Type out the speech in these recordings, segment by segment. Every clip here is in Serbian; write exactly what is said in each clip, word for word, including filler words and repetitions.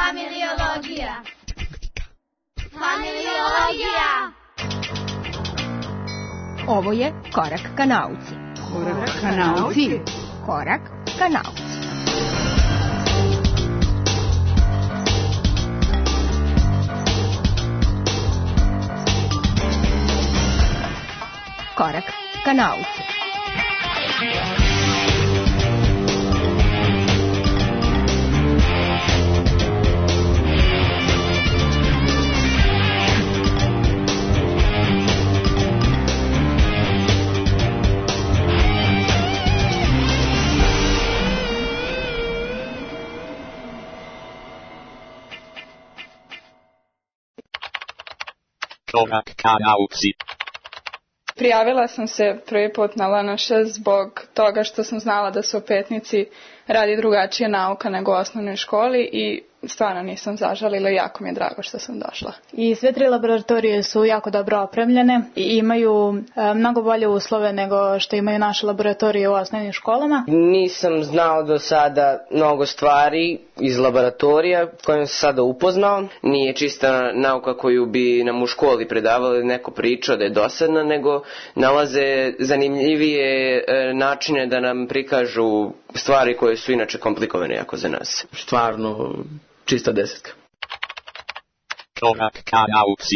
Familiologija. Familiologija. Ovo je Korak ka nauci. Korak ka nauci. Korak ka nauci. Korak ka nauci. Korak ka nauci. Prijavila sam se prvi put na L N Š zbog toga što sam znala da se u Petnici radi drugačija nauka nego u osnovnoj školi i stvarno nisam zažalila i jako mi je drago što sam došla. I sve tri laboratorije su jako dobro opremljene i imaju e, mnogo bolje uslove nego što imaju naše laboratorije u osnovnim školama. Nisam znao do sada mnogo stvari iz laboratorija kojim sam sada upoznao. Nije čista nauka koju bi nam u školi predavali neko pričao da je dosadna, nego nalaze zanimljivije e, načine da nam prikažu stvari koje su inače komplikovane jako za nas. Stvarno čista desetka. Korak ka nauci.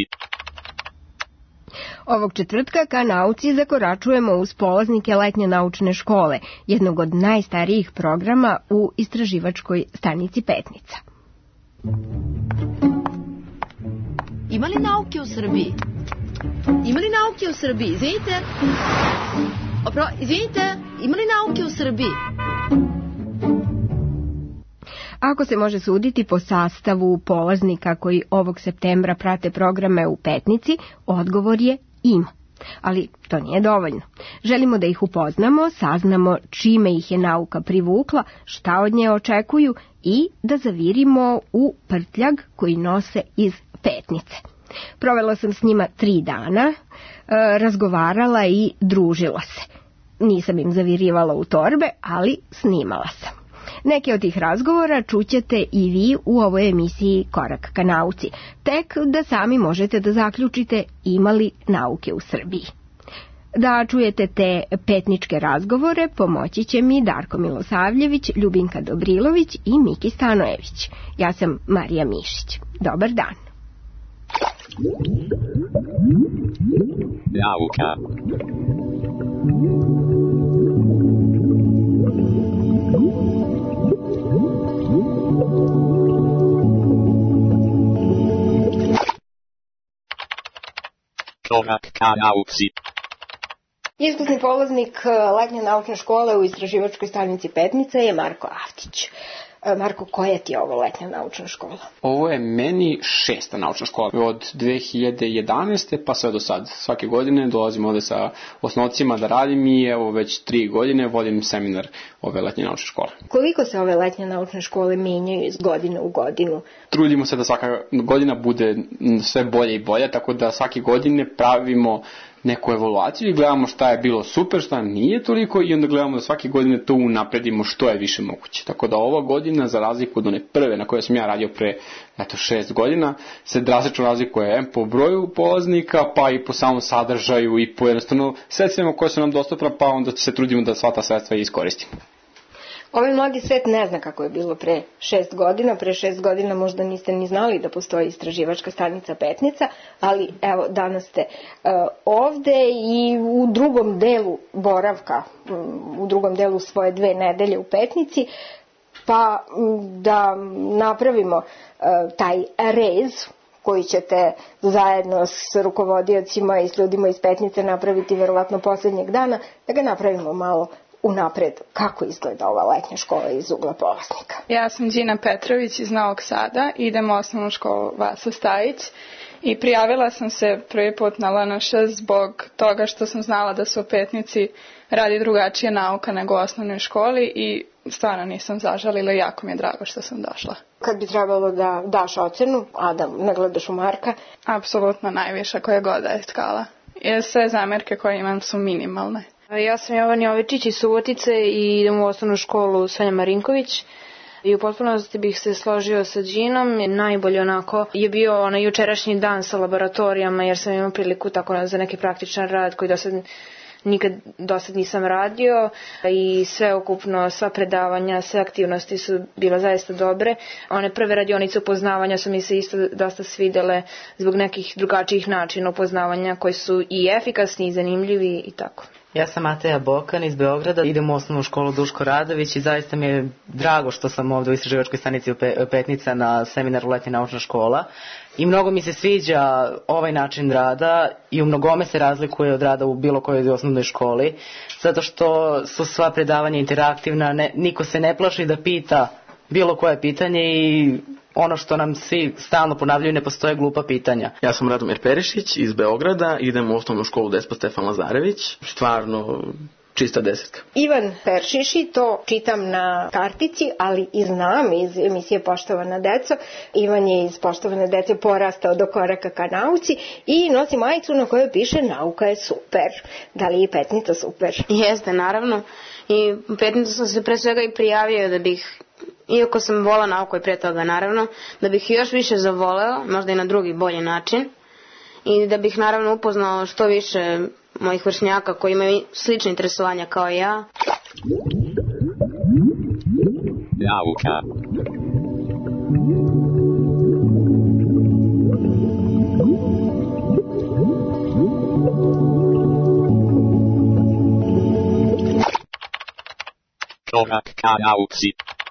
Ovog četvrtka ka nauci zakoračujemo uz polaznike letnje naučne škole, jednog od najstarijih programa u istraživačkoj stanici Petnica. Ima li nauke u Srbiji? Ima li nauke u Srbiji? Izvinite. Opro, izvinite, ima li nauke u Srbiji? Ako se može suditi po sastavu polaznika koji ovog septembra prate programe u Petnici, odgovor je ima. Ali to nije dovoljno. Želimo da ih upoznamo, saznamo čime ih je nauka privukla, šta od nje očekuju i da zavirimo u prtljag koji nose iz Petnice. Provela sam s njima tri dana, razgovarala i družila se. Nisam im zavirivala u torbe, ali snimala sam. Neke od tih razgovora čućete i vi u ovoj emisiji Korak ka nauci, tek da sami možete da zaključite ima li nauke u Srbiji. Da čujete te petničke razgovore pomoći će mi Darko Milosavljević, Ljubinka Dobrilović i Miki Stanojević. Ja sam Marija Mišić. Dobar dan. Nauka. Korak ka nauci. Iskusni polaznik letnje naučne škole u istraživačkoj stanici Petnica je Marko Avtić. Marko, koja ti je ovo letnja naučna škola? Ovo je meni šesta naučna škola. Od dve hiljade jedanaeste pa sve do sad. Svake godine dolazim ovde sa osnovcima da radim i evo već tri godine vodim seminar ove letnje naučne škole. Koliko se ove letnje naučne škole menjaju iz godine u godinu? Trudimo se da svaka godina bude sve bolje i bolje, tako da svake godine pravimo neku evaluaciju i gledamo šta je bilo super, šta nije toliko i onda gledamo da svake godine to unapredimo što je više moguće. Tako da ova godina, za razliku od one prve na kojoj sam ja radio pre eto, šest godina, se drastično razlikuje em po broju polaznika, pa i po samom sadržaju i po jednostavno sredstvima koje su nam dostupna, pa onda se trudimo da sva ta sredstva iskoristimo. Ovaj mladi svet ne zna kako je bilo pre šest godina. Pre šest godina možda niste ni znali da postoji istraživačka stanica Petnica, ali evo danas ste uh, ovde i u drugom delu boravka, um, u drugom delu svoje dve nedelje u Petnici, pa um, da napravimo uh, taj rez koji ćete zajedno s rukovodiocima i s ljudima iz Petnice napraviti verovatno posljednjeg dana, da ga napravimo malo unapred kako izgleda ova letnja škola iz ugla polaznika. Ja sam Đina Petrović iz Novog Sada, idem u osnovnu školu Vasa Stajić i prijavila sam se prvi put na L N Š zbog toga što sam znala da se u Petnici radi drugačija nauka nego u osnovnoj školi i stvarno nisam zažalila i jako mi je drago što sam došla. Kad bi trebalo da daš ocenu, a da ne gledaš u Marka? Apsolutno najviša koja god da je skala. Jer sve zamerke koje imam su minimalne. Ja sam Jovan Jovičić iz Subotice i idem u osnovnu školu Sonja Marinković. I u potpunosti bih se složio sa Džinom. Najbolje onako je bio onaj jučerašnji dan sa laboratorijama, jer sam imao priliku tako za neki praktičan rad koji do sad nikad do sad nisam radio, i sve ukupno, sva predavanja, sve aktivnosti su bile zaista dobre. One prve radionice upoznavanja su mi se isto dosta svidele zbog nekih drugačijih načina upoznavanja koji su i efikasni i zanimljivi i tako. Ja sam Mateja Bokan iz Beograda, idem u osnovnu školu Duško Radović i zaista mi je drago što sam ovdje u istraživačkoj stanici Petnica na seminaru Letnja naučna škola. I mnogo mi se sviđa ovaj način rada i u mnogome se razlikuje od rada u bilo kojoj osnovnoj školi, zato što su sva predavanja interaktivna, ne, niko se ne plaši da pita bilo koje pitanje i ono što nam svi stalno ponavljaju, ne postoje glupa pitanja. Ja sam Radomir Perišić iz Beograda, idem u osnovnu školu Despot Stefan Lazarević, stvarno čista desetka. Ivan Peršiši, to čitam na kartici, ali i znam iz emisije Poštovana deco. Ivan je iz Poštovane dece porastao do koraka ka nauci i nosi majicu na kojoj piše nauka je super. Da li je Petnica super? Jeste, naravno. I u Petnicu sam se pre svega i prijavio da bih, iako sam volao nauku i pre toga naravno, da bih još više zavoleo, možda i na drugi bolji način, i da bih naravno upoznao što više mojih vršnjaka koji imaju slične interesovanja kao i ja. Nauka. Korak ka nauci.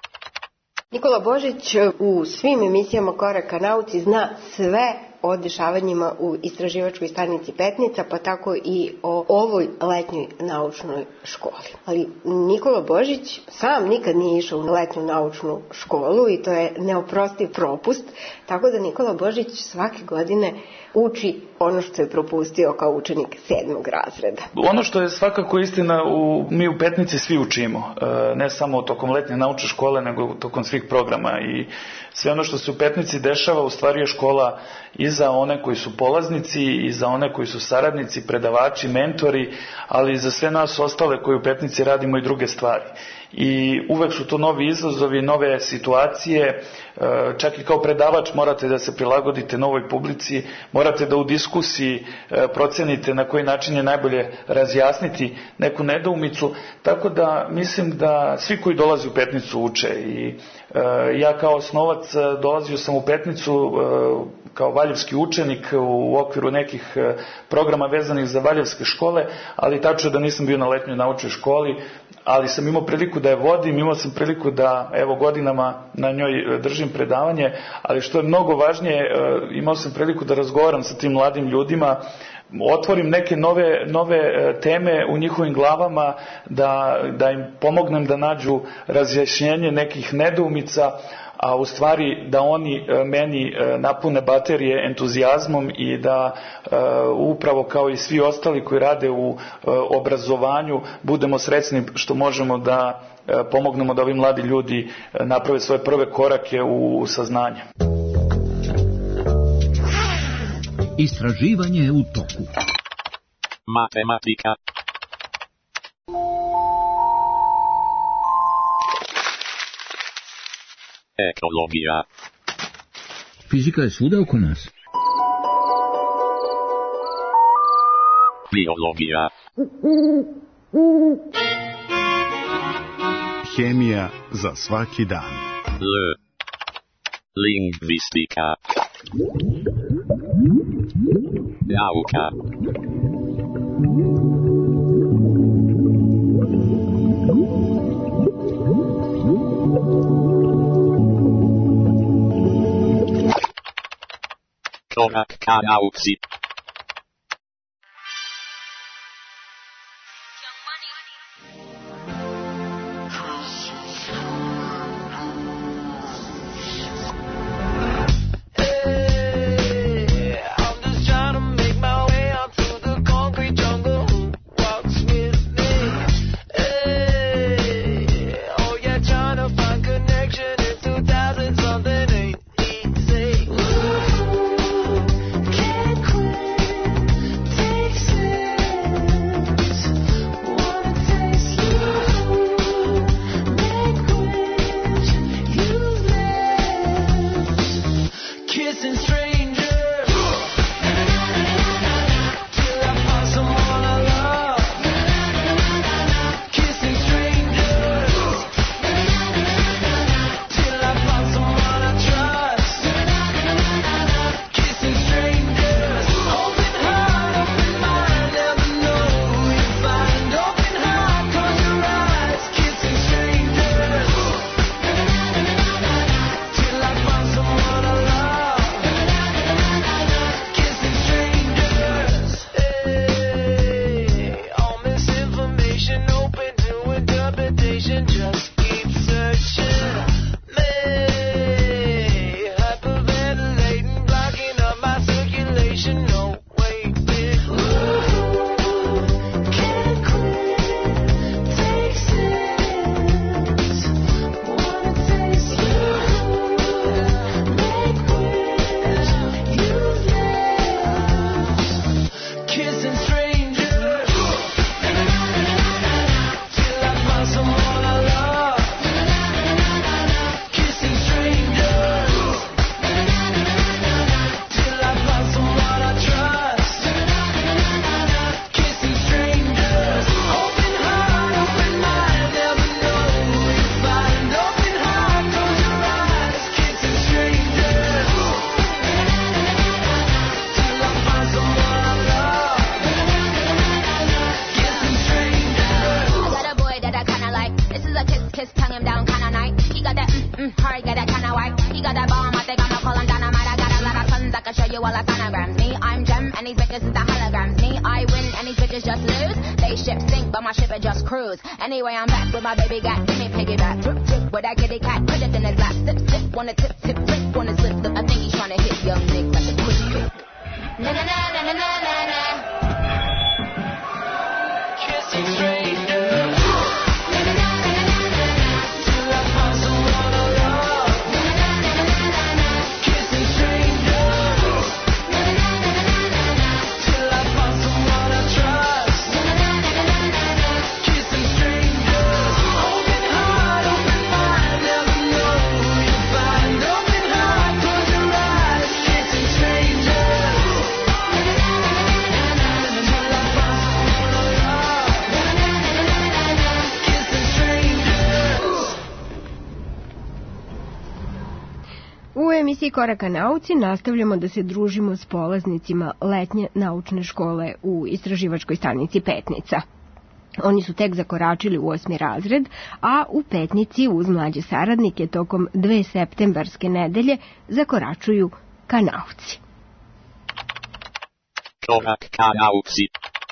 Nikola Božić u svim emisijama Korak ka nauci zna sve o dešavanjima u istraživačkoj stanici Petnica, pa tako i o ovoj letnjoj naučnoj školi. Ali Nikola Božić sam nikad nije išao u letnju naučnu školu i to je neoprostiv propust, tako da Nikola Božić svake godine uči ono što je propustio kao učenik sedmog razreda. Ono što je svakako istina, u, mi u Petnici svi učimo, e, ne samo tokom letnje naučne škole, nego tokom svih programa, i sve ono što se u Petnici dešava u stvari je škola i za one koji su polaznici, i za one koji su saradnici, predavači, mentori, ali i za sve nas ostale koji u Petnici radimo i druge stvari. I uvek su to novi izazovi, nove situacije, čak i kao predavač morate da se prilagodite novoj publici, morate da u diskusiji procenite na koji način je najbolje razjasniti neku nedoumicu, tako da mislim da svi koji dolaze u Petnicu uče. I ja kao osnovac dolazio sam u Petnicu kao valjevski učenik u okviru nekih programa vezanih za valjevske škole, ali tačno da nisam bio na letnjoj naučnoj školi, ali sam imao priliku da je vodim, imao sam priliku da evo godinama na njoj držim predavanje, ali što je mnogo važnije, imao sam priliku da razgovaram sa tim mladim ljudima, otvorim neke nove, nove teme u njihovim glavama, da, da im pomognem da nađu razjašnjenje nekih nedoumica, a u stvari da oni meni napune baterije entuzijazmom i da upravo kao i svi ostali koji rade u obrazovanju budemo srećni što možemo da pomognemo da ovi mladi ljudi naprave svoje prve korake u saznanje. Istraživanje je u toku. Matematika. Ekologija. Fizika je svuda oko nas. Biologija. Hemija za svaki dan. L. Lingvistika. Nauka. Korak ka nauci. Can't quit. got that mm, mm, hard, got that kind of work. He got that bomb, I think I'm gonna call him dynamite. I got a lot of tons, I can show you all the sonograms. Me, I'm Gem, and these bitches is the holograms. Me, I win, and these bitches just lose. They ship sink, but my ship it just cruise. Anyway, I'm back with my baby got, give me piggyback. Drip, drip, with that kitty cat, put it in his lap. Sip, sip, wanna tip, tip, flip, wanna slip, slip. I think he's trying to hit young Nick like a quick kick. Na na na na na na na na. Kissing strangers. Na na na na na na na. Till I find someone I love. Na na na na na na na. Kissing strangers. Na na na na na na na. Till I find someone I trust. Na na na na na na na. Kissing strangers. Open heart, open mind, never know who you find. Open heart, close your eyes. Kissing strangers. U emisiji Koraka nauci nastavljamo da se družimo s polaznicima letnje naučne škole u istraživačkoj stanici Petnica. Oni su tek zakoračili u osmi razred, a u Petnici uz mlađe saradnike tokom dve septembarske nedelje zakoračuju ka nauci. Korak ka nauci.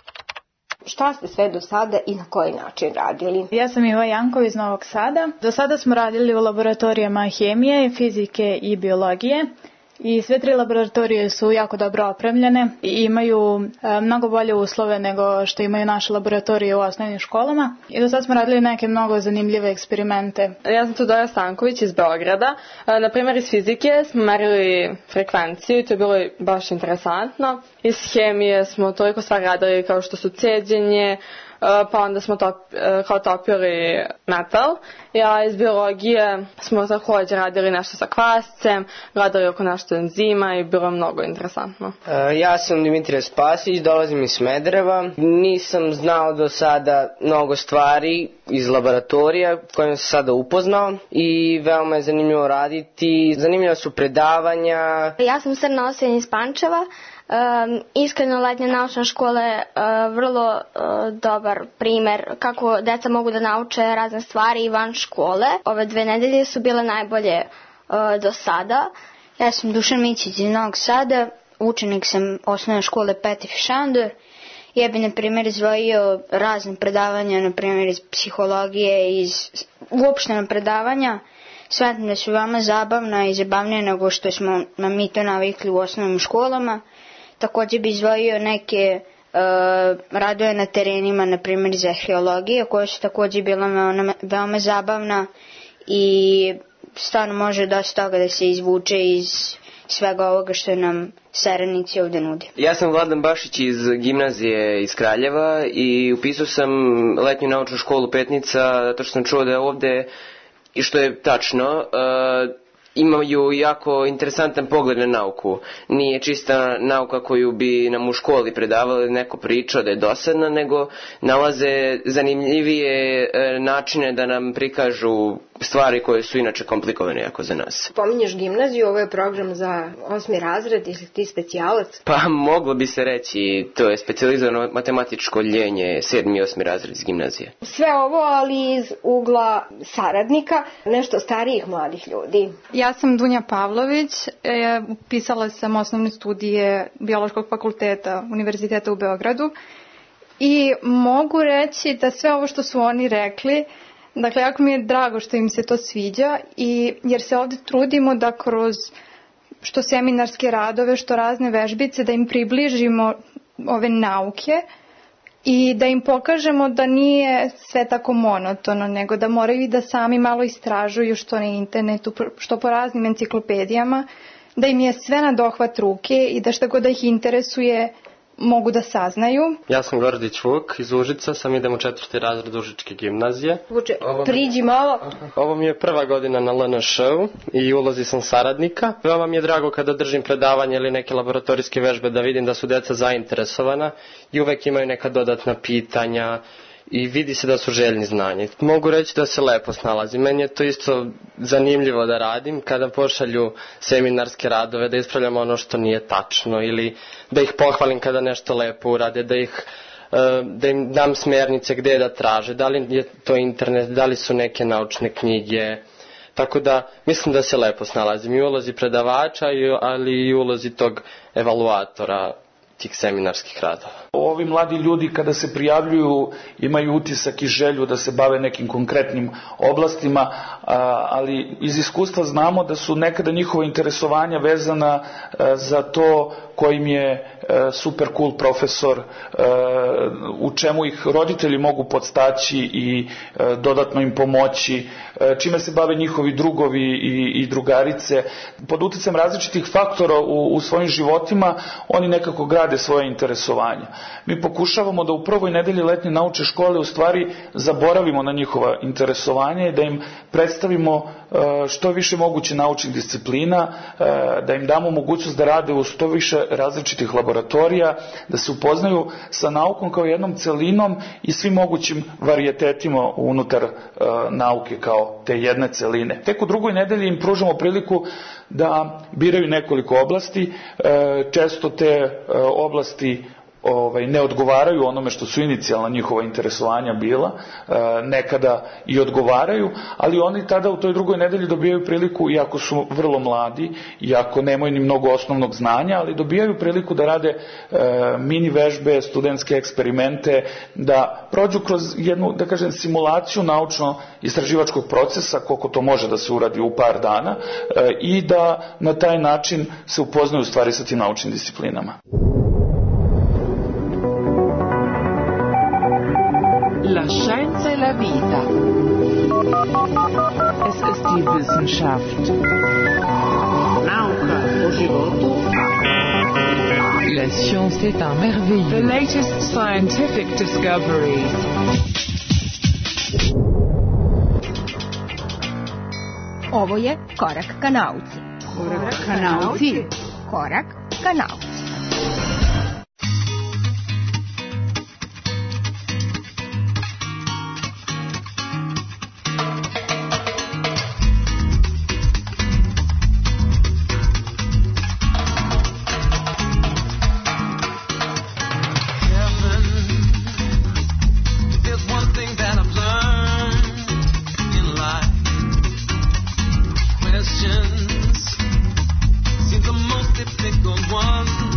Šta ste sve do sada i na koji način radili? Ja sam Iva Janković iz Novog Sada. Do sada smo radili u laboratorijama hemije, fizike i biologije. I sve tri laboratorije su jako dobro opremljene i imaju e, mnogo bolje uslove nego što imaju naše laboratorije u osnovnim školama. I do sad smo radili neke mnogo zanimljive eksperimente. Ja sam Tudora Stanković iz Beograda. E, na primjer iz fizike smo merili frekvenciju i to je bilo baš interesantno. Iz hemije smo toliko stvari radili kao što su ceđenje, pa onda smo top, kao topili metal. Ja iz biologije smo također radili nešto sa kvascem, radili oko nešto enzima i bilo mnogo interesantno. Ja sam Dimitrije Spasić, dolazim iz Smedereva. Nisam znao do sada mnogo stvari iz laboratorija kojima sam sada upoznao i veoma je zanimljivo raditi. Zanimljiva su predavanja. Ja sam Srna Osvijena iz Pančeva. Um, iskreno letnja naučna škola je uh, vrlo uh, dobar primer kako deca mogu da nauče razne stvari i van škole. Ove dve nedelje su bile najbolje uh, do sada. Ja sam Dušan Mićić iz Novog Sada, učenik sam osnovne škole Peti Fišandor. Ja bi na primjer izvojio razne predavanja, na primjer iz psihologije, iz uopštena predavanja. Smatram da su veoma zabavna i zabavnije nego što smo na mi to navikli u osnovnim školama. Također bi izvojio neke uh, radove na terenima, na primjer iz arheologije, koje su također bila veoma, veoma zabavna i stvarno može dosta toga da se izvuče iz svega ovoga što nam saradnici ovdje nude. Ja sam Vladan Bašić iz gimnazije iz Kraljeva i upisao sam letnju naučnu školu Petnica zato što sam čuo da je ovdje, i što je tačno, uh, imaju jako interesantan pogled na nauku. Nije čista nauka koju bi nam u školi predavali, neko pričao da je dosadna, nego nalaze zanimljivije e, načine da nam prikažu stvari koje su inače komplikovane jako za nas. Pominješ gimnaziju, ovo je program za osmi razred, ili ti specijalac? Pa moglo bi se reći, to je specijalizovano matematičko ljenje, sedmi i osmi razred iz gimnazije. Sve ovo, ali iz ugla saradnika, nešto starijih mladih ljudi. Ja sam Dunja Pavlović, e, upisala sam osnovne studije Biološkog fakulteta Univerziteta u Beogradu i mogu reći da sve ovo što su oni rekli, dakle, jako mi je drago što im se to sviđa, i, jer se ovdje trudimo da kroz što seminarske radove, što razne vežbice, da im približimo ove nauke i da im pokažemo da nije sve tako monotono, nego da moraju i da sami malo istražuju što na internetu, što po raznim enciklopedijama, da im je sve na dohvat ruke i da šta god da ih interesuje mogu da saznaju. Ja sam Gordić Vuk iz Užica, sam idem u četvrti razred Užičke gimnazije. Vuče, priđi malo. Ovo mi je prva godina na L N Š-u i ulozi sam saradnika. Veoma mi je drago kada držim predavanje ili neke laboratorijske vežbe da vidim da su deca zainteresovana i uvek imaju neka dodatna pitanja i vidi se da su željni znanja. Mogu reći da se lepo snalazim. Meni je to isto zanimljivo da radim kada pošalju seminarske radove, da ispravljam ono što nije tačno ili da ih pohvalim kada nešto lepo urade, da ih da im dam smjernice gdje da traže, da li je to internet, da li su neke naučne knjige, Tako da mislim da se lepo snalazim i u ulozi predavača, ali i u ulozi tog evaluatora tih seminarskih radova. Ovi mladi ljudi kada se prijavljuju imaju utisak i želju da se bave nekim konkretnim oblastima, ali iz iskustva znamo da su nekada njihova interesovanja vezana za to kojim je super cool profesor, u čemu ih roditelji mogu podstaći i dodatno im pomoći, čime se bave njihovi drugovi i, i drugarice. Pod uticajem različitih faktora u, u svojim životima oni nekako grade svoje interesovanja. Mi pokušavamo da u prvoj nedelji letnje naučne škole u stvari zaboravimo na njihova interesovanja i da im predstavimo što više moguće naučnih disciplina, da im damo mogućnost da rade u što više različitih laboratorija, da se upoznaju sa naukom kao jednom celinom i svim mogućim varijetetima unutar nauke kao te jedne celine. Tek u drugoj nedelji im pružamo priliku da biraju nekoliko oblasti, često te oblasti Ovaj, ne odgovaraju onome što su inicijalna njihova interesovanja bila, e, nekada i odgovaraju, ali oni tada u toj drugoj nedelji dobijaju priliku, iako su vrlo mladi, iako nemaju ni mnogo osnovnog znanja, ali dobijaju priliku da rade e, mini vežbe, studentske eksperimente, da prođu kroz jednu, da kažem, simulaciju naučno-istraživačkog procesa, koliko to može da se uradi u par dana, e, i da na taj način se upoznaju u stvari sa tim naučnim disciplinama. La scienza e la vita. Es ist die Wissenschaft. Nauka o životu. La science est un merveilleux. The latest scientific discoveries. Ovo je Korak ka nauci. Korak ka nauci. Korak ka nauci. Seem the most difficult ones.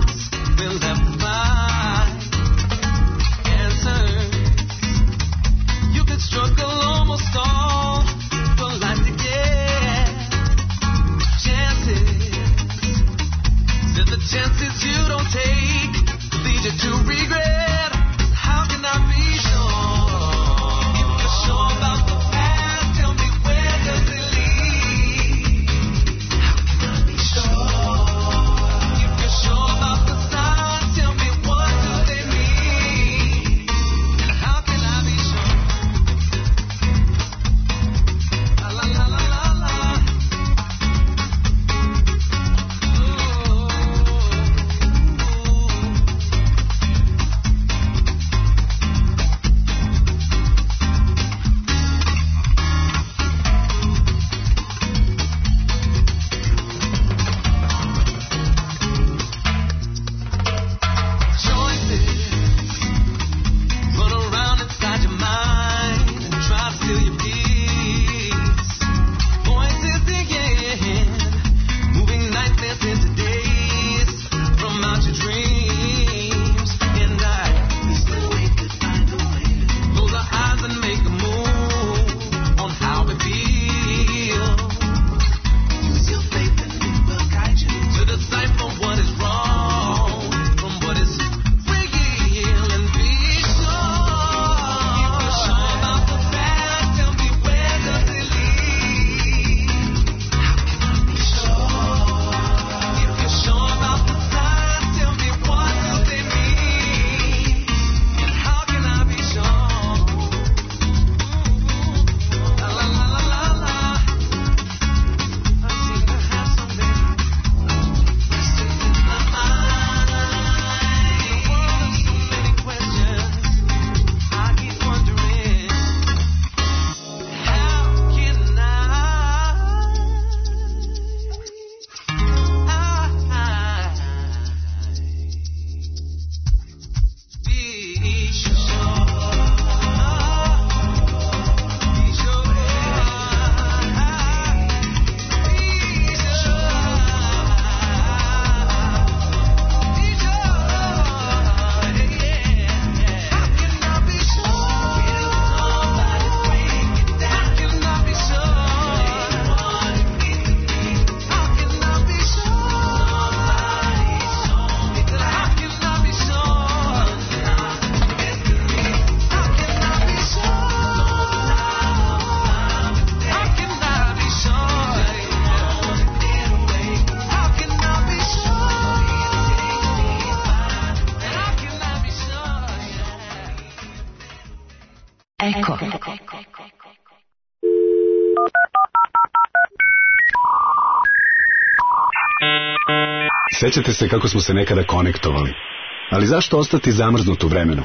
Sećate se kako smo se nekada konektovali. Ali zašto ostati zamrznut u vremenu?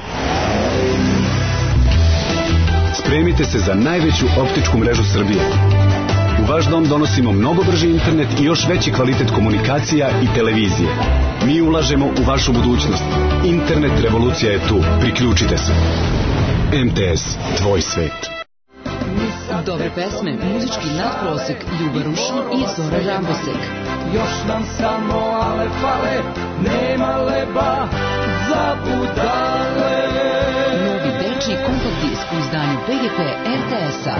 Spremite se za najveću optičku mrežu Srbije. U vaš dom donosimo mnogo brži internet i još veći kvalitet komunikacija i televizije. Mi ulažemo u vašu budućnost. Internet revolucija je tu. Priključite se. M T S, tvoj svet. Dobre pesme, muzički nadprosek, Ljuba Rušin i Zora Rambosek. Još nam samo ale fale, nema leba za budale. Novi dečiji kompakt disk u izdanju P G P R T S-a.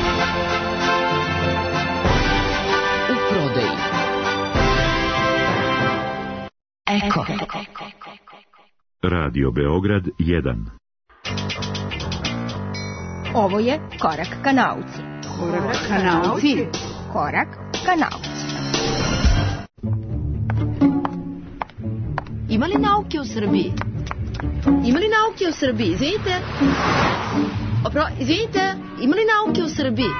U prodaji. Eko. Radio Beograd jedan. Ovo je Korak ka nauci. Korak ka nauci. Korak ka nauci. Ima li nauke u Srbiji? Ima li nauke u Srbiji? Izvinite. Opro, izvinite. Ima li nauke u Srbiji?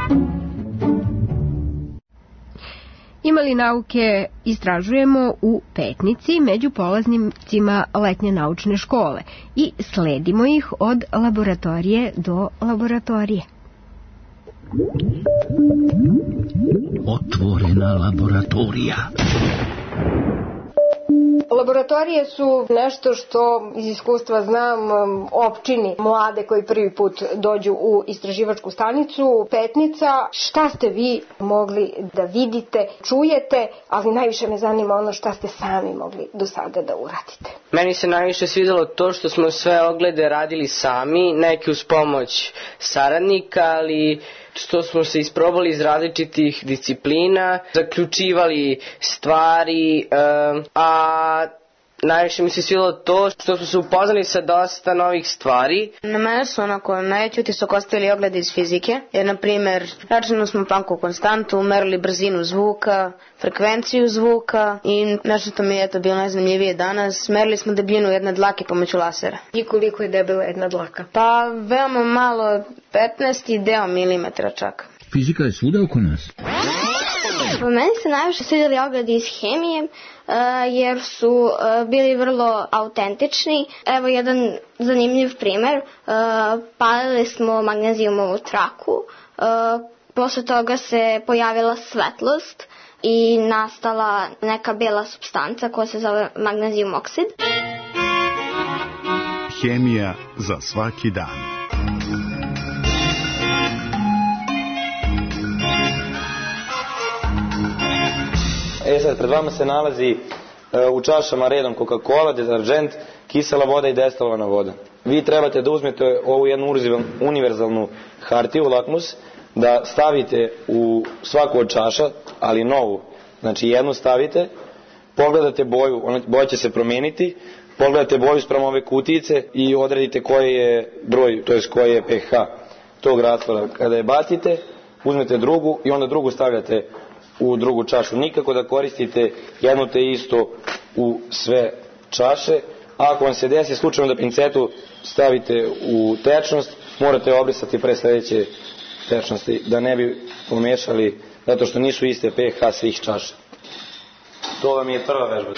Ima li nauke istražujemo u Petnici među polaznicima letnje naučne škole i sledimo ih od laboratorije do laboratorije. Otvorena laboratorija. Laboratorije su nešto što iz iskustva znam opčini mlade koji prvi put dođu u istraživačku stanicu Petnica. Šta ste vi mogli da vidite, čujete, ali najviše me zanima ono šta ste sami mogli do sada da uradite. Meni se najviše svidelo to što smo sve oglede radili sami, neki uz pomoć saradnika, ali što smo se isprobali iz različitih disciplina, zaključivali stvari, a najviše mi se svidelo to što smo se upoznali sa dosta novih stvari. Na mene su onako najveći utisak ostavili oglede iz fizike, jer na primjer računali smo Planckovu konstantu, merili brzinu zvuka, frekvenciju zvuka i nešto to mi je eto bilo najzanimljivije danas, merili smo debljinu jedne dlake pomoću lasera. I koliko je debela jedna dlaka? Pa veoma malo, petnaest deo milimetra čak. Fizika je svuda oko nas. Po meni se najviše svidjeli ogledi iz hemije, uh, jer su uh, bili vrlo autentični. Evo jedan zanimljiv primjer, uh, palili smo magnezijumovu traku, uh, posle toga se pojavila svetlost i nastala neka bela supstanca koja se zove magnezijum oksid. Hemija za svaki dan. E sad, pred vama se nalazi e, u čašama redom Coca-Cola, deterđent, kisela voda i destilovana voda. Vi trebate da uzmete ovu jednu univerzalnu hartiju, lakmus, da stavite u svaku od čaša, ali novu. Znači jednu stavite, pogledate boju, ona, boja će se promeniti, pogledate boju sprem ove kutijice i odredite koji je broj, to je koji je pH tog rastvora. Kada je bacite, uzmete drugu i onda drugu stavljate u drugu čašu. Nikako da koristite jedno te isto u sve čaše. A ako vam se desi slučajno da pincetu stavite u tečnost, morate obrisati pre sledeće tečnosti, da ne bi pomešali, zato što nisu iste pH svih čaša. To vam je prva vežba.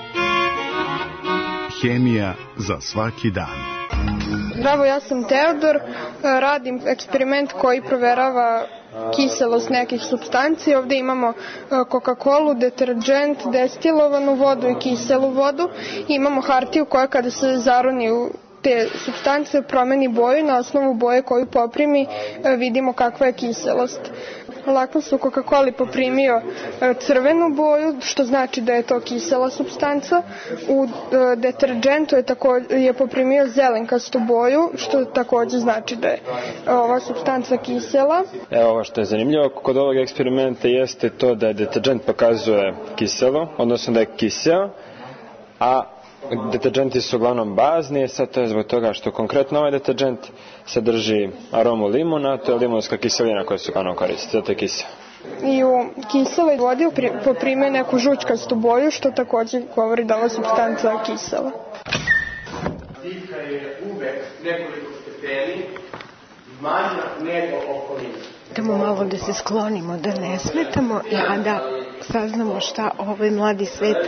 Hemija za svaki dan. Zdravo, ja sam Teodor, radim eksperiment koji proverava kiselost nekih supstanci. Ovdje imamo Coca-Colu, deterđent, destilovanu vodu i kiselu vodu. Imamo hartiju koja kada se zaroni u te supstance promeni boju, na osnovu boje koju poprimi vidimo kakva je kiselost. Lakmus u Coca-Coli poprimio crvenu boju, što znači da je to kisela supstanca. U deterđentu je, tako, je poprimio zelenkastu boju, što također znači da je ova supstanca kisela. Evo ovo što je zanimljivo kod ovog eksperimenta jeste to da je deterđent pokazuje kiselo, odnosno da je kiseo, a deterđenti su uglavnom bazni, sad to je zbog toga što konkretno ovaj deterđent sadrži aromu limuna, to je limunska kiselina koja se uglavnom koristi, zato je kiseo. I u kiseloj vodi poprime neku žućkastu boju, što također govori da ova supstanca je kisela. Dika je uvek nekoliko stepeni manja nego okolina. Idemo malo da se sklonimo, da ne smetamo, a da saznamo šta ovaj mladi svet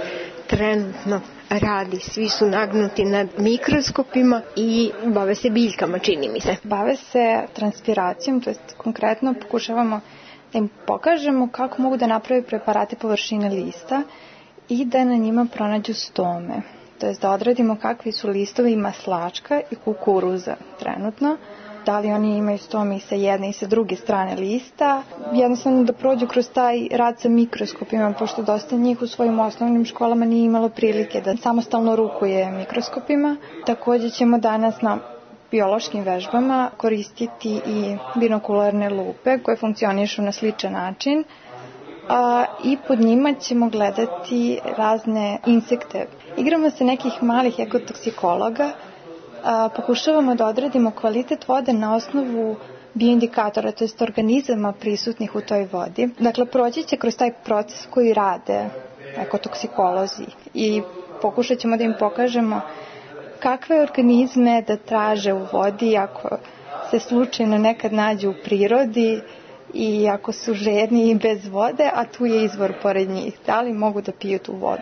trenutno radi? Svi su nagnuti nad mikroskopima i bave se biljkama, čini mi se. Bave se transpiracijom, to jest konkretno pokušavamo da im pokažemo kako mogu da naprave preparate površine lista i da na njima pronađu stome. To jest da odradimo kakvi su listovi maslačka i kukuruza trenutno. Da li oni imaju stome i sa jedne i sa druge strane lista. Jednostavno da prođu kroz taj rad sa mikroskopima, pošto dosta njih u svojim osnovnim školama nije imalo prilike da samostalno rukuje mikroskopima. Također ćemo danas na biološkim vežbama koristiti i binokularne lupe koje funkcionišu na sličan način. A, i pod njima ćemo gledati razne insekte. Igramo se nekih malih ekotoksikologa. A, pokušavamo da odredimo kvalitet vode na osnovu bioindikatora, to jest organizama prisutnih u toj vodi. Dakle, proći će kroz taj proces koji rade ekotoksikolozi i pokušat ćemo da im pokažemo kakve organizme da traže u vodi ako se slučajno nekad nađu u prirodi i ako su žedni i bez vode, a tu je izvor pored njih. Da li mogu da piju tu vodu?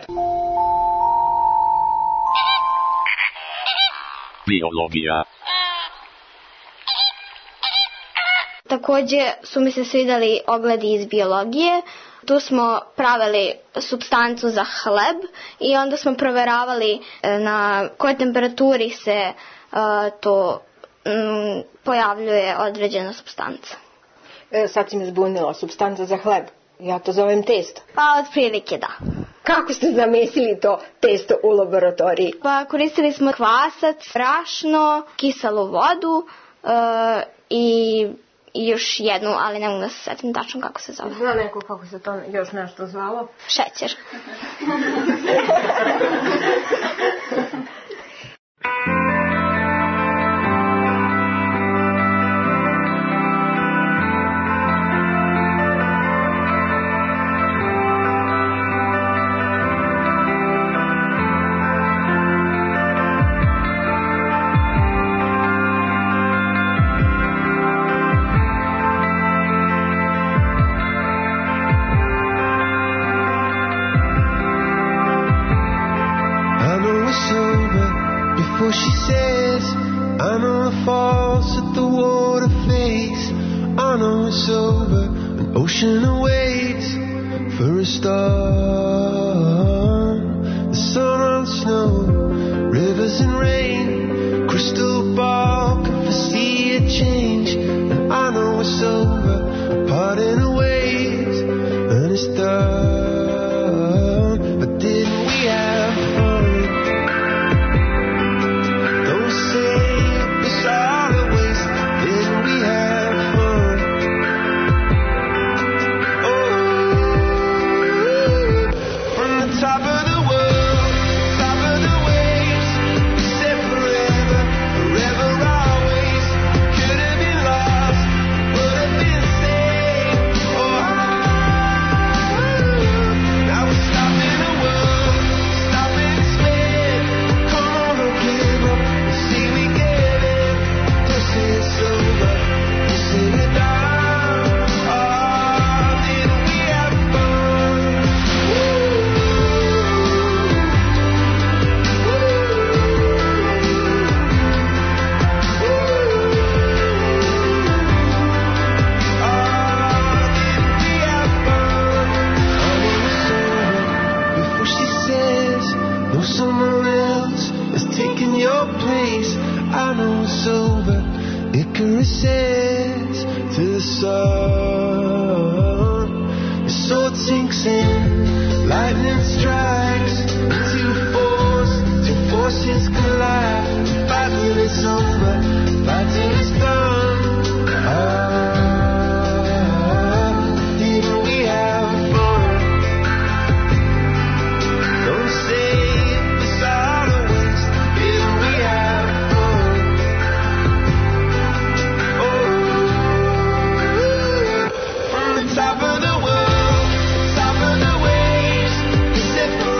Biologija. Također su mi se svidjeli ogledi iz biologije. Tu smo pravili supstancu za hleb i onda smo proveravali na kojoj temperaturi se uh, to um, pojavljuje određena supstanca. E, sad si me zbunila, supstanca za hleb. Ja to zovem testo. Pa, otprilike da. Kako ste zamesili to testo u laboratoriji? Pa, koristili smo kvasac, brašno, kiselu vodu uh, i i još jednu, ali ne mogu da se setim tačno kako se zove. Zna neko kako se to još nešto zvalo? Šećer. She says, I know it falls at the water face. I know it's over, an ocean awaits for a storm. The sun on snow, rivers and rain, crystal ball can foresee a change. And I know it's over, parting of ways, and it's done. But didn't we have fun?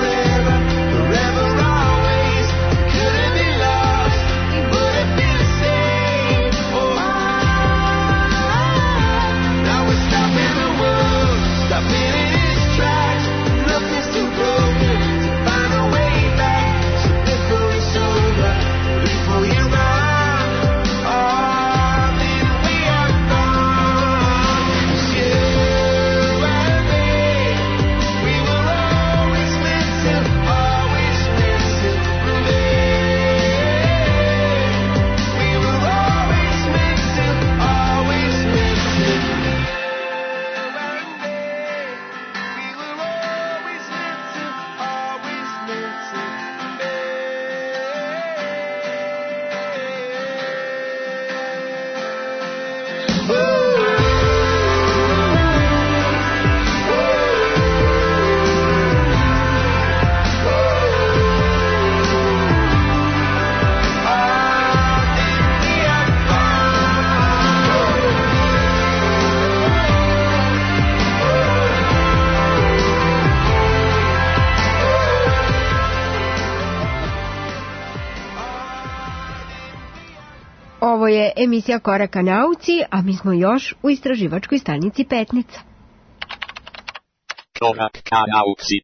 Forever, always, could have been lost, but I've been safe. Ovo je emisija Koraka nauci, a mi smo još u istraživačkoj stanici Petnica. Korak ka nauci.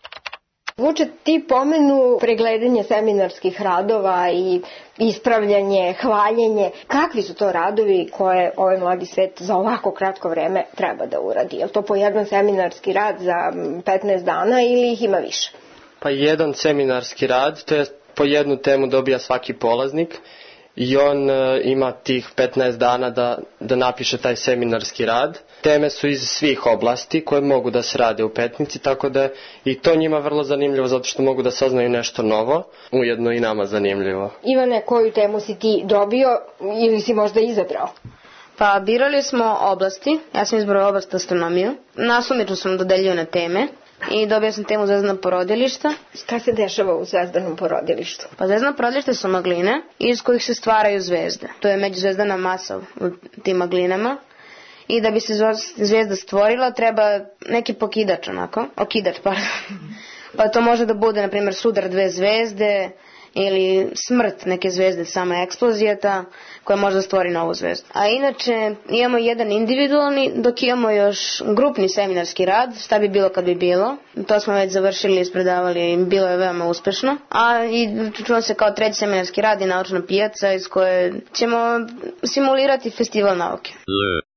Vuče, ti pomenu pregledanje seminarskih radova i ispravljanje, hvaljenje. Kakvi su to radovi koje ovaj mladi svet za ovako kratko vreme treba da uradi? Je li to po jedan seminarski rad za petnaest dana ili ih ima više? Pa jedan seminarski rad, to je po jednu temu dobija svaki polaznik i on e, ima tih petnaest dana da, da napiše taj seminarski rad. Teme su iz svih oblasti koje mogu da se rade u Petnici, tako da je i to njima vrlo zanimljivo zato što mogu da saznaju nešto novo, ujedno i nama zanimljivo. Ivane, koju temu si ti dobio ili si možda izabrao? Pa birali smo oblasti, ja sam izbrao oblast astronomiju, nasumično sam dodelio na teme i dobio sam temu zvezdana porodilišta. Šta se dešava u zvezdanom porodilištu? Pa zvezdana porodilišta su magline iz kojih se stvaraju zvezde. To je međuzvezdana masa u tim maglinama. I da bi se zvezda stvorila treba neki pokidač onako, okidač pardon. Pa to može da bude na primjer sudar dve zvezde ili smrt neke zvezde, sama eksplozijeta koja može da stvori novu zvezdu. A inače imamo jedan individualni, dok imamo još grupni seminarski rad, šta bi bilo kad bi bilo. To smo već završili i ispredavali i bilo je veoma uspešno. A i čuo se kao treći seminarski rad i naučna pijaca iz koje ćemo simulirati festival nauke. L.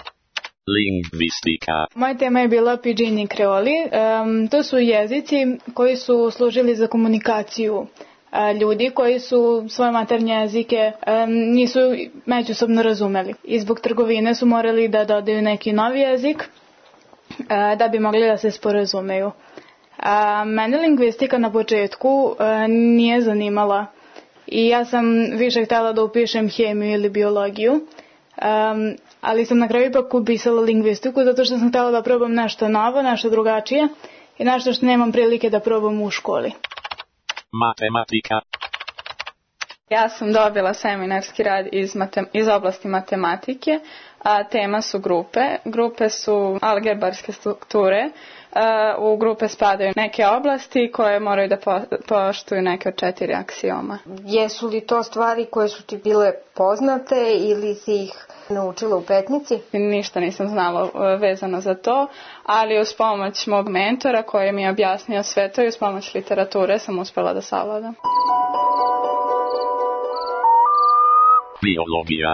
Lingvistika. Moja tema je bila pidžin i kreoli. Um, to su jezici koji su služili za komunikaciju uh, ljudi koji su svoje maternje jezike um, nisu međusobno razumeli. I zbog trgovine su morali da dodaju neki novi jezik uh, da bi mogli da se sporazumeju. Uh, mene lingvistika na početku uh, nije zanimala i ja sam više htjela da upišem hemiju ili biologiju. Um, ali sam na kraju ipak upisala lingvistiku zato što sam htjela da probam nešto novo, nešto drugačije i nešto što nemam prilike da probam u školi. Matematika. Ja sam dobila seminarski rad iz, matem- iz oblasti matematike, a tema su grupe. Grupe su algebarske strukture. U grupe spadaju neke oblasti koje moraju da po- poštuju neke od četiri aksioma. Jesu li to stvari koje su ti bile poznate ili si ih naučila u Petnici? Ništa nisam znala vezano za to, ali uz pomoć mog mentora koji mi je objasnio sve to i uz pomoć literature sam uspela da savladam. Biologija.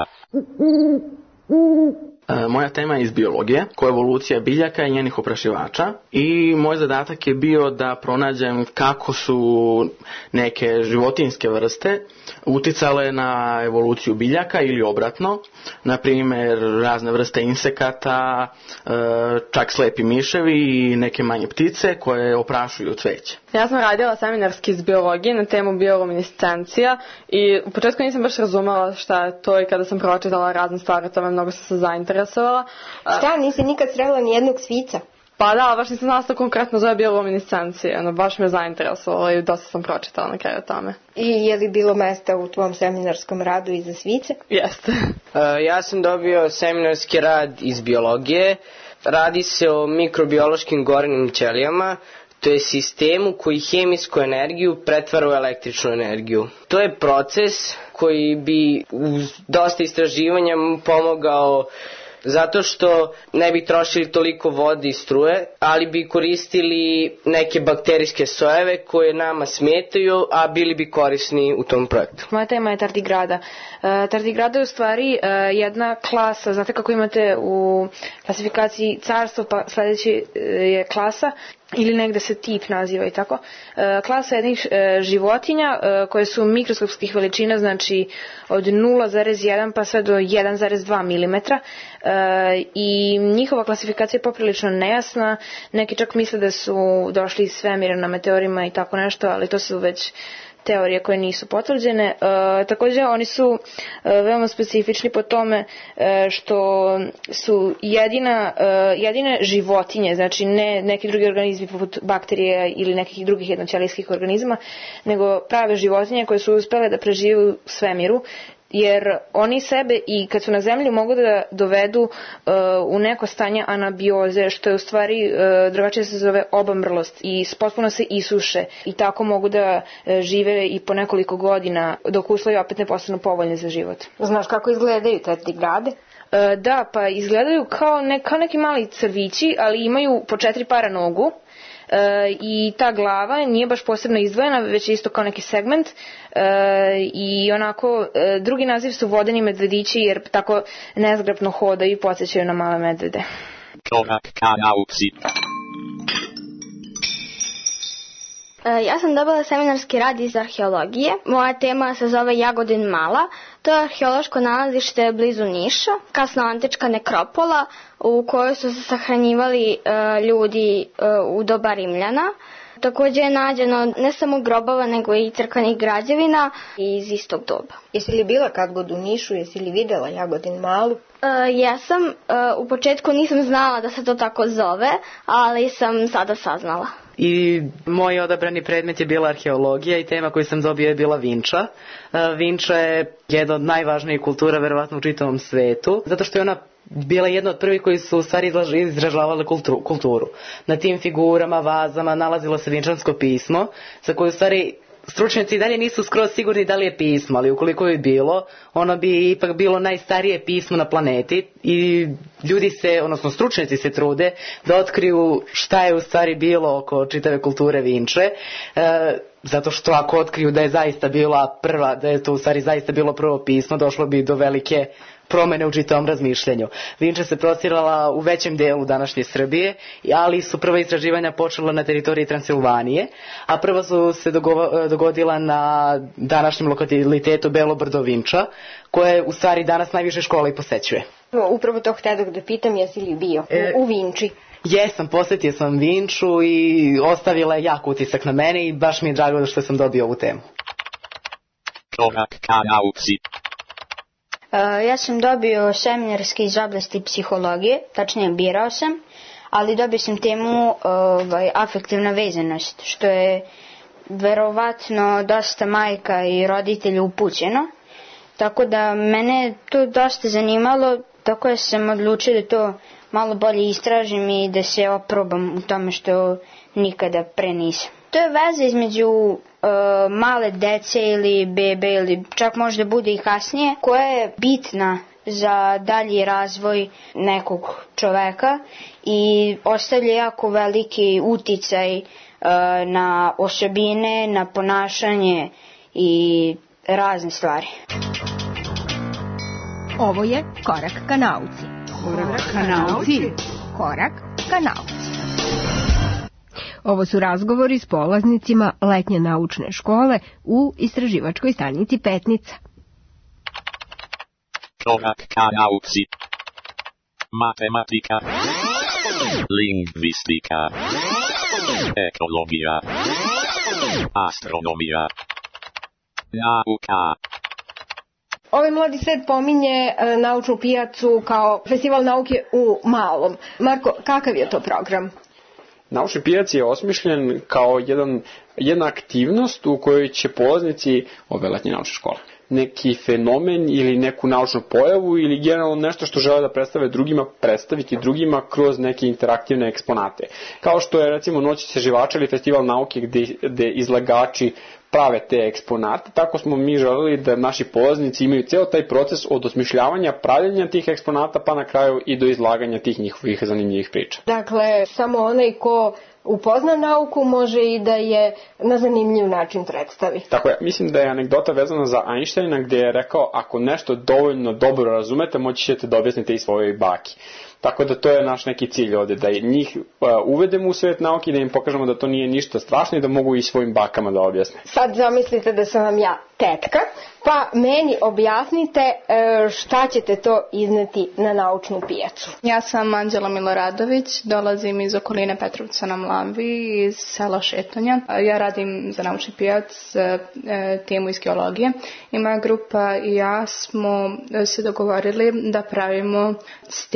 E, moja tema je iz biologije, koevolucija biljaka i njenih oprašivača i moj zadatak je bio da pronađem kako su neke životinjske vrste uticale na evoluciju biljaka ili obratno, na primjer razne vrste insekata, e, čak slepi miševi i neke manje ptice koje oprašuju cveće. Ja sam radila seminarski iz biologije na temu bioluminescencija i u početku nisam baš razumela šta je to i kada sam pročitala razne stvari, to me mnogo sam se zainteresovala. Šta, nisi nikad srela ni jednog svica? Pa da, baš nisam znala što konkretno zove bioluminescencije, ono, baš me zainteresovalo i dosta sam pročitala na kraju tome. I je li bilo mesta u tvom seminarskom radu i za svice? Jeste. Uh, ja sam dobio seminarski rad iz biologije. Radi se o mikrobiološkim gorenim ćelijama. To je sistemu koji hemijsku energiju pretvara u električnu energiju. To je proces koji bi uz dosta istraživanja pomogao zato što ne bi trošili toliko vode i struje, ali bi koristili neke bakterijske sojeve koje nama smetaju, a bili bi korisni u tom projektu. Moja tema je tardigrada. E, tardigrada je u stvari e, jedna klasa, znate kako imate u klasifikaciji carstvo, pa sljedeći je klasa, ili negde se tip naziva i tako. E, klasa jednih e, životinja e, koje su mikroskopskih veličina, znači od nula zarez jedan pa sve do jedan zarez dva milimetra e, i njihova klasifikacija je poprilično nejasna. Neki čak misle da su došli iz svemira na meteorima i tako nešto, ali to su već teorije koje nisu potvrđene. E, također oni su e, veoma specifični po tome e, što su jedina, e, jedine životinje, znači ne neki drugi organizmi poput bakterije ili nekih drugih jednoćelijskih organizama, nego prave životinje koje su uspjele da prežive u svemiru jer oni sebe i kad su na zemlji mogu da dovedu uh, u neko stanje anabioze, što je u stvari uh, drugačije se zove obamrlost i potpuno se isuše i tako mogu da uh, žive i po nekoliko godina dok uslovi opet ne postanu povoljni za život. Znaš kako izgledaju tardigrade? Uh, da, pa izgledaju kao, ne, kao neki mali crvići, ali imaju po četiri para nogu. E, i ta glava nije baš posebno izdvojena, već je isto kao neki segment e, i onako e, drugi naziv su vodeni medvedići jer tako nezgrapno hodaju i podsjećaju na male medvede. Korak ka nauci. Ja sam dobila seminarski rad iz arheologije. Moja tema se zove Jagodin Mala. To je arheološko nalazište blizu Niša, kasnoantička nekropola u kojoj su se sahranjivali uh, ljudi uh, u doba Rimljana. Također je nađeno ne samo grobova, nego i crkvenih građevina iz istog doba. Jesi li bila kad god u Nišu, jesi li videla Jagodin Malu? Uh, jesam, uh, u početku nisam znala da se to tako zove, ali sam sada saznala. I moj odabrani predmet je bila arheologija i tema koju sam dobio je bila Vinča. Vinča je jedna od najvažnijih kultura verovatno u čitavom svetu, zato što je ona bila jedna od prvih koji su u stvari izražavale kulturu. Na tim figurama, vazama nalazilo se vinčansko pismo, za koje u stvari stručnjaci i dalje nisu skroz sigurni da li je pismo, ali ukoliko bi bilo, ono bi ipak bilo najstarije pismo na planeti i ljudi se, odnosno stručnjaci se trude da otkriju šta je u stvari bilo oko čitave kulture Vinče, e, zato što ako otkriju da je zaista bila prva, da je to u stvari zaista bilo prvo pismo, došlo bi do velike promene u čitavom razmišljanju. Vinča se prostirala u većem delu današnje Srbije, ali su prva istraživanja počela na teritoriji Transilvanije, a prva su se dogodila na današnjem lokalitetu Belo Brdo Vinča, koje u stvari danas najviše škola i posećuje. Upravo to htjedah da pitam, jesi li bio e, u Vinči? Jesam, posjetio sam Vinču i ostavila je jak utisak na mene i baš mi je drago što sam dobio ovu temu. Korak ka nauci. Uh, ja sam dobio seminarski iz oblasti psihologije, tačnije birao sam, ali dobio sam temu ovaj, afektivna vezanost, što je verovatno dosta majka i roditelja upućeno, tako da mene to dosta zanimalo, tako da sam odlučio da to malo bolje istražim i da se oprobam u tome što nikada pre nisam. To je veza između uh, male dece ili bebe ili čak možda bude i kasnije, koja je bitna za dalji razvoj nekog čoveka i ostavlja jako veliki uticaj uh, na osobine, na ponašanje i razne stvari. Ovo je Korak ka nauci. Korak ka nauci. Korak ka nauci. Ovo su razgovori s polaznicima letnje naučne škole u istraživačkoj stanici Petnica. Korak ka nauci. Matematika. Lingvistika. Ekologija. Astronomija. Nauka. Ovaj mladi svet pominje e, naučnu pijacu kao festival nauke u malom. Marko, kakav je to program? Naučni pijac je osmišljen kao jedan, jedna aktivnost u kojoj će polaznici ove letnje naučne škole neki fenomen ili neku naučnu pojavu ili generalno nešto što žele da predstave drugima, predstaviti drugima kroz neke interaktivne eksponate. Kao što je recimo Noć istraživača ili festival nauke gde, gde izlagači prave te eksponate, tako smo mi želeli da naši polaznici imaju ceo taj proces od osmišljavanja, pravljenja tih eksponata pa na kraju i do izlaganja tih njihovih zanimljivih priča. Dakle, samo onaj ko upozna nauku može i da je na zanimljiv način predstavi. Tako je, mislim da je anegdota vezana za Einsteina gdje je rekao ako nešto dovoljno dobro razumete moći ćete da objasnite i svojoj baki. Tako da to je naš neki cilj ovdje, da njih uh, uvedemo u svijet nauke i da im pokažemo da to nije ništa strašno i da mogu i svojim bakama da objasne. Sad zamislite da sam vam ja tetka, pa meni objasnite uh, šta ćete to izneti na naučnu pijacu. Ja sam Anđela Miloradović, dolazim iz okoline Petrovca na Mlavi, iz sela Šetanja. Ja radim za naučni pijac uh, temu iz geologije i moja grupa i ja smo se dogovorili da pravimo stene,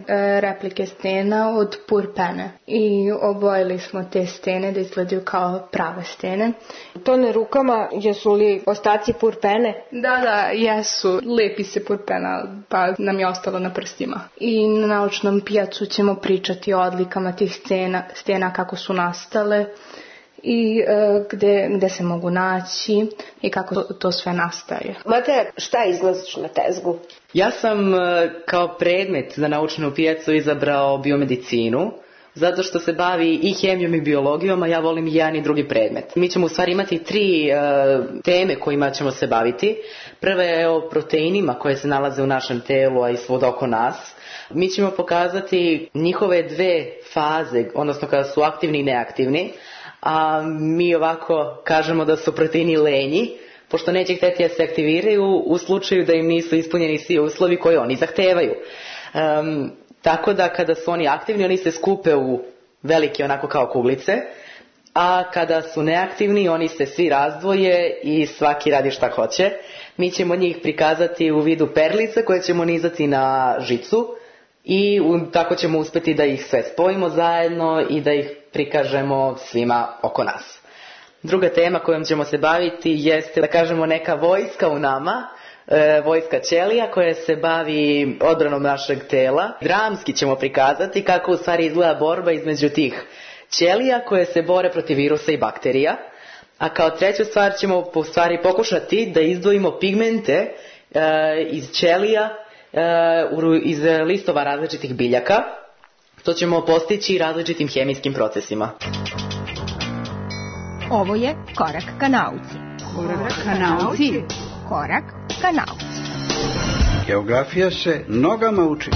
e, replike stena od purpene i obojili smo te stene da izgledaju kao prave stene. To na rukama, jesu li ostaci purpene? Da, da, jesu. Lepi se purpena, pa nam je ostalo na prstima. I na naučnom pijacu ćemo pričati o odlikama tih stena, stena kako su nastale i e, gde, gde se mogu naći i kako to, to sve nastaje. Mate, šta izlaziš na tezgu? Ja sam e, kao predmet za naučnu pijacu izabrao biomedicinu, zato što se bavi i hemijom i biologijom, a ja volim i jedan i drugi predmet. Mi ćemo u stvari imati tri e, teme kojima ćemo se baviti. Prva je o proteinima koje se nalaze u našem telu, a i svud oko nas. Mi ćemo pokazati njihove dve faze, odnosno kada su aktivni i neaktivni, a mi ovako kažemo da su proteini lenji, pošto neće hteti da se aktiviraju u slučaju da im nisu ispunjeni svi uslovi koje oni zahtevaju. Um, tako da kada su oni aktivni, oni se skupe u velike onako kao kuglice, a kada su neaktivni, oni se svi razdvoje i svaki radi šta hoće. Mi ćemo njih prikazati u vidu perlica koje ćemo nizati na žicu i tako ćemo uspjeti da ih sve spojimo zajedno i da ih prikažemo svima oko nas. Druga tema kojom ćemo se baviti jeste, da kažemo, neka vojska u nama, e, vojska ćelija koja se bavi odbranom našeg tela. Dramski ćemo prikazati kako u stvari izgleda borba između tih ćelija koje se bore protiv virusa i bakterija. A kao treću stvar ćemo u stvari pokušati da izdvojimo pigmente e, iz ćelija, e, iz listova različitih biljaka. To ćemo postići različitim hemijskim procesima. Ovo je Korak ka nauci. Korak ka nauci. Korak ka nauci. Geografija se nogama uči.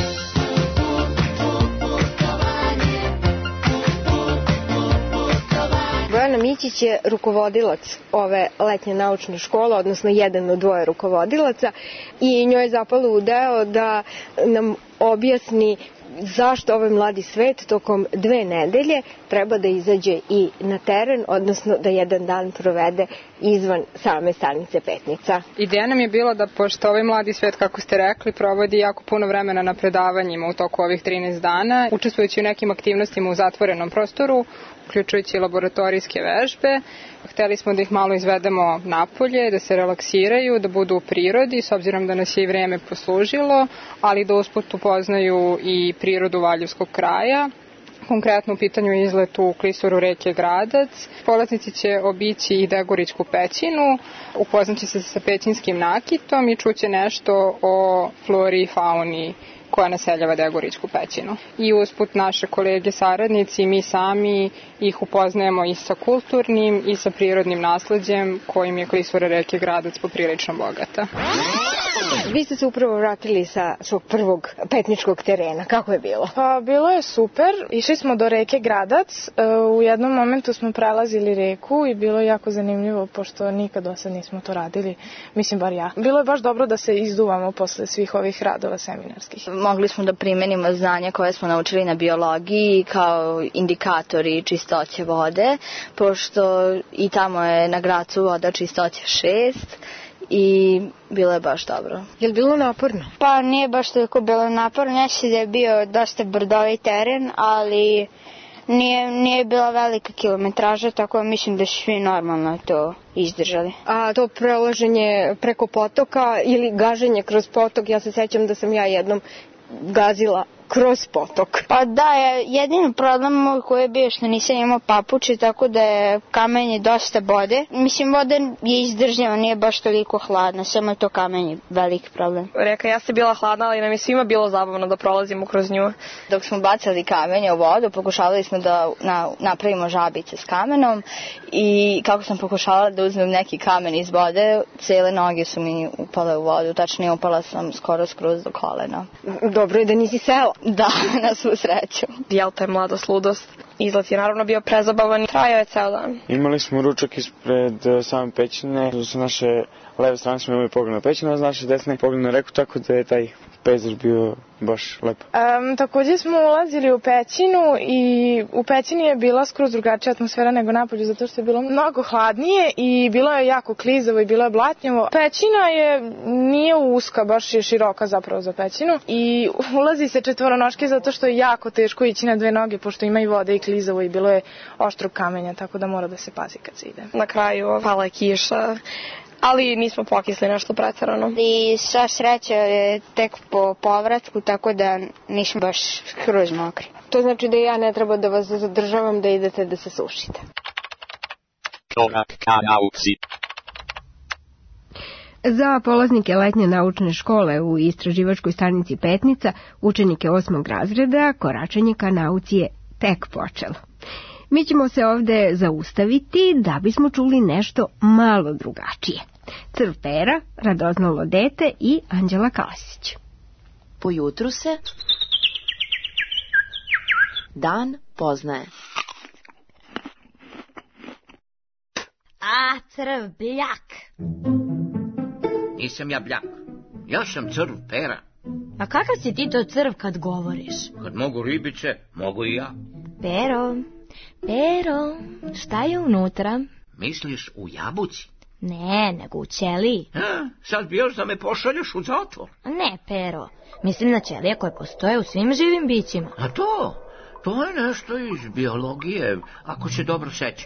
Bojana Mićić je rukovodilac ove letnje naučne škole, odnosno jedan od dvoje rukovodilaca, i njoj je zapalo u deo da nam objasni zašto ovaj mladi svet tokom dve nedelje treba da izađe i na teren, odnosno da jedan dan provede izvan same stanice Petnica. Ideja nam je bila da, pošto ovaj mladi svet, kako ste rekli, provodi jako puno vremena na predavanjima u toku ovih trinaest dana, učestvujući u nekim aktivnostima u zatvorenom prostoru, uključujući laboratorijske vežbe. Hteli smo da ih malo izvedemo napolje, da se relaksiraju, da budu u prirodi, s obzirom da nas je i vreme poslužilo, ali da usput upoznaju i prirodu Valjevskog kraja. Konkretno u pitanju je izlet u klisuru reke Gradac. Polaznici će obići i Degoričku pećinu, upoznaće se sa pećinskim nakitom i čuće nešto o flori i fauni koja naseljava Degoričku pećinu. I usput naše kolege saradnici i mi sami ih upoznajemo i sa kulturnim i sa prirodnim nasleđem kojim je klisura reke Gradac poprilično bogata. Vi ste se upravo vratili sa svog prvog petničkog terena. Kako je bilo? Pa bilo je super. Išli smo do reke Gradac. U jednom momentu smo prelazili reku i bilo je jako zanimljivo, pošto nikad do sad nismo to radili. Mislim, bar ja. Bilo je baš dobro da se izduvamo posle svih ovih radova seminarskih. Mogli smo da primenimo znanja koje smo naučili na biologiji kao indikatori čistoće vode, pošto i tamo je na Gracu voda čistoća šest. I bilo je baš dobro. Je li bilo naporno? Pa nije baš toliko bilo naporno, neće da je bio dosta brdovit teren, ali nije, nije bila velika kilometraža, tako mislim da su svi normalno to izdržali. A to prelaženje preko potoka ili gaženje kroz potok, ja se sećam da sam ja jednom gazila kroz potok. Pa da, jedini problem moj koji je bio što nisam imao papuče, tako da je kamenje dosta bode. Mislim, voda je izdržljiva, nije baš toliko hladna, samo je to kamenje veliki problem. Reka jeste bila hladna, ali nam je svima bilo zabavno da prolazimo kroz nju. Dok smo bacali kamenje u vodu, pokušavali smo da na, napravimo žabice s kamenom i kako sam pokušavala da uzmem neki kamen iz vode, cele noge su mi upale u vodu, tačnije upala sam skoro skroz do kolena. Dobro je da nisi sela. Da, na svu sreću. Jelta je mladost, ludost. Izlet je naravno bio prezabavan i trajao je ceo dan. Imali smo ručak ispred same pećine. Sa naše leve strane smo imali pogled na pećinu, a sa naše desne pogled na reku, tako da je taj pejzaž bio baš lep. Um, takođe smo ulazili u pećinu i u pećini je bila skroz drugačija atmosfera nego napolju zato što je bilo mnogo hladnije i bilo je jako klizavo i bilo je blatnjavo. Pećina je nije uska, baš je široka zapravo za pećinu i ulazi se četvoronoški zato što je jako teško ići na dve noge pošto ima i vode i klizavo i bilo je oštrog kamenja, tako da mora da se pazi kad se ide. Na kraju pala je kiša, ali nismo pokisli nešto preterano. I sva sreća je tek po povratku, tako da nismo baš skroz mokri. To znači da ja ne treba da vas zadržavam da idete da se sušite. Korak ka nauci. Za polaznike letnje naučne škole u istraživačkoj stanici Petnica, učenike osmog razreda, koračanje ka nauci je tek počelo. Mi ćemo se ovde zaustaviti da bismo čuli nešto malo drugačije. Crv Pera, radoznalo dete i Anđela Kalasić. Po jutru se dan poznaje. A, crv bljak. Nisam ja bljak. Ja sam crv Pera. A kakav si ti to crv kad govoriš? Kad mogu ribice, mogu i ja. Pero, Pero, šta je unutra? Misliš u jabuci? Ne, nego u ćeliji. A, sad bi još da me pošalješ u zatvor. Ne, Pero, mislim na ćelije koje postoje u svim živim bićima. A to, to je nešto iz biologije, ako se dobro sećam.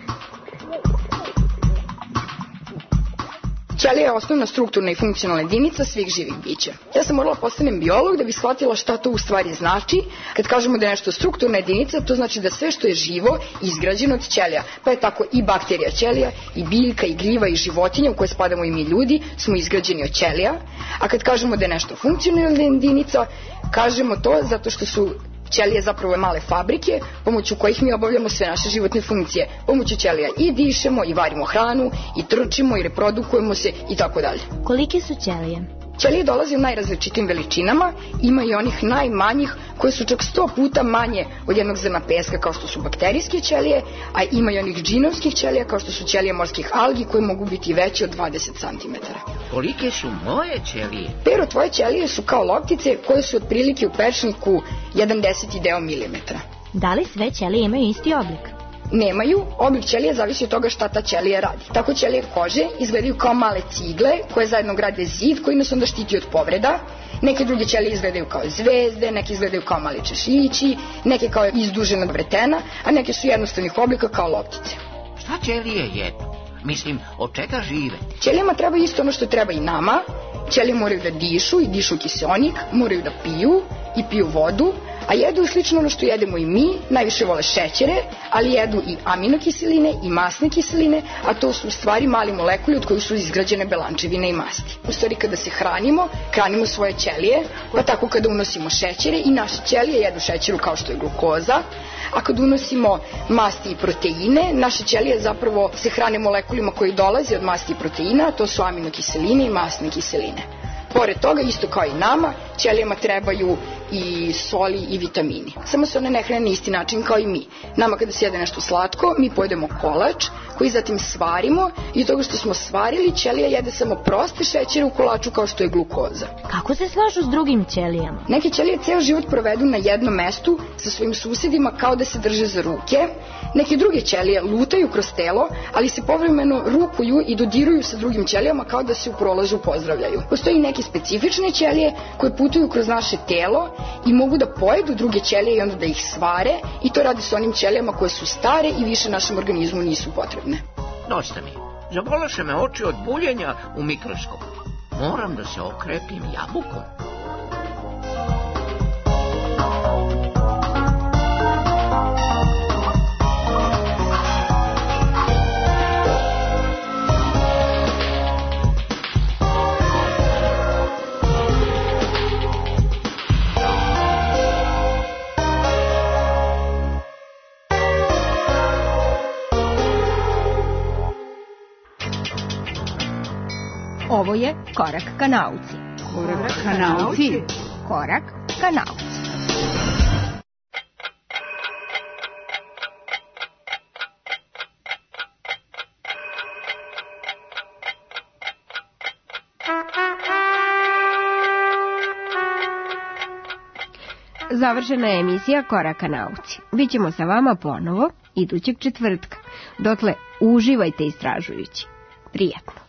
Ćelija je osnovna strukturna i funkcionalna jedinica svih živih bića. Ja sam morala postanem biolog da bi shvatila šta to u stvari znači. Kad kažemo da je nešto strukturna jedinica, to znači da sve što je živo izgrađeno od ćelija. Pa je tako i bakterija ćelija, i biljka, i gljiva, i životinja u koje spadamo i mi ljudi smo izgrađeni od ćelija. A kad kažemo da je nešto funkcionalna jedinica, kažemo to zato što su ćelije zapravo male fabrike pomoću kojih mi obavljamo sve naše životne funkcije. Pomoću ćelija i dišemo, i varimo hranu, i trčimo, i reprodukujemo se i tako dalje. Kolike su ćelije? Ćelije dolaze u najrazličitim veličinama, ima i onih najmanjih koje su čak sto puta manje od jednog zrna peska kao što su bakterijske ćelije, a ima i onih džinovskih ćelija kao što su ćelije morskih algi koje mogu biti veće od dvadeset centimetara. Kolike su moje ćelije? Pero, tvoje ćelije su kao loptice koje su otprilike u pečniku jedan deseti deo milimetra. Da li sve ćelije imaju isti oblik? Nemaju, oblik ćelije zavisi od toga šta ta ćelija radi. Tako ćelije kože izgledaju kao male cigle koje zajedno grade zid koji nas onda štiti od povreda. Neke druge ćelije izgledaju kao zvezde, neke izgledaju kao mali češići, neke kao izdužena vretena, a neke su jednostavnih oblika kao loptice. Šta ćelije jedu? Mislim, od čega žive? Ćelijama treba isto ono što treba i nama. Ćelije moraju da dišu i dišu kiseonik, moraju da piju i piju vodu, a jedu slično ono što jedemo i mi, najviše vole šećere, ali jedu i aminokiseline i masne kiseline, a to su u stvari mali molekuli od kojih su izgrađene belančevine i masti. U stvari kada se hranimo, hranimo svoje ćelije, pa tako kada unosimo šećere i naše ćelije jedu šećeru kao što je glukoza, a kad unosimo masti i proteine, naše ćelije zapravo se hrane molekulima koji dolaze od masti i proteina, to su aminokiseline i masne kiseline. Pored toga, isto kao i nama, ćelijama trebaju i soli i vitamini. Samo se one ne hrane na isti način kao i mi. Nama kada se jede nešto slatko, mi pojedemo kolač koji zatim svarimo i od toga što smo svarili, ćelija jede samo proste šećere u kolaču kao što je glukoza. Kako se slažu s drugim ćelijama? Neke ćelije ceo život provedu na jednom mestu sa svojim susedima kao da se drže za ruke. Neke druge ćelije lutaju kroz telo, ali se povremeno rukuju i dodiruju sa drugim ćelijama kao da se u prolazu pozdravljaju. Postoji neke specifične ćelije koje putuju kroz naše telo i mogu da pojedu druge ćelije i onda da ih svare, i to radi sa onim ćelijama koje su stare i više našem organizmu nisu potrebne. Dosta mi. Zabolaše me oči od buljenja u mikroskopu. Moram da se okrepim jabukom. Ovo je Korak ka nauci. Korak ka nauci. Korak ka nauci. završena je emisija Koraka nauci. Bićemo sa vama ponovo idućeg četvrtka. Dotle uživajte istražujući. Prijetno.